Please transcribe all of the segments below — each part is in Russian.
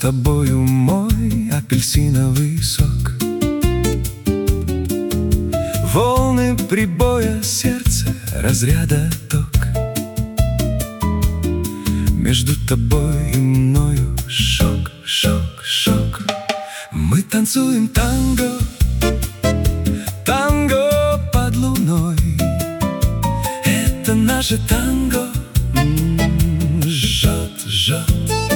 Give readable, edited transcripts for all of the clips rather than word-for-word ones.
тобою мой апельсиновый сок. Волны прибоя, сердце разряда ток. Между тобой и мною шок, шок, шок. Мы танцуем танго, танго под луной. Это наше танго, жжет, жжет.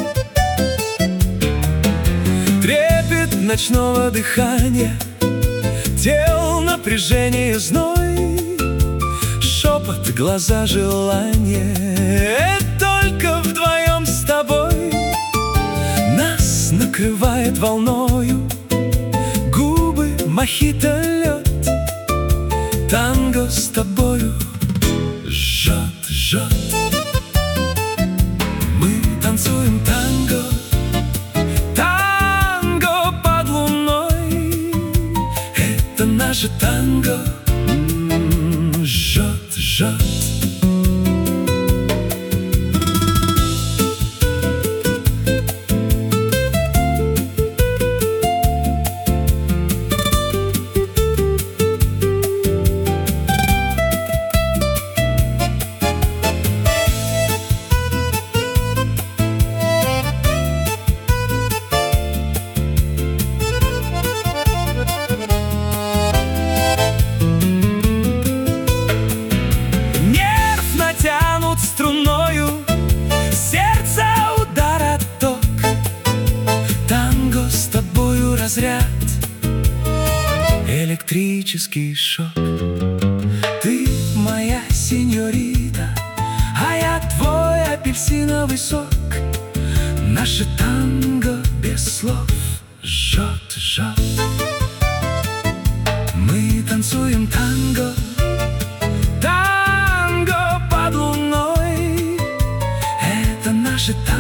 Трепет ночного дыхания, тел напряжение, зной, шепот, глаза, желание. Только вдвоем с тобой нас накрывает волною, губы, мохито, лед. Танго с тобою жжет, жжет. Мы танцуем танго, танго под луной. Это наше танго, жжет, жжет. Струною сердце удар, отток. Танго с тобою разряд, электрический шок. Ты моя сеньорита, а я твой апельсиновый сок. Наше танго без слов жжет, жжет. Мы танцуем танго, танго под луной. Это наше танго.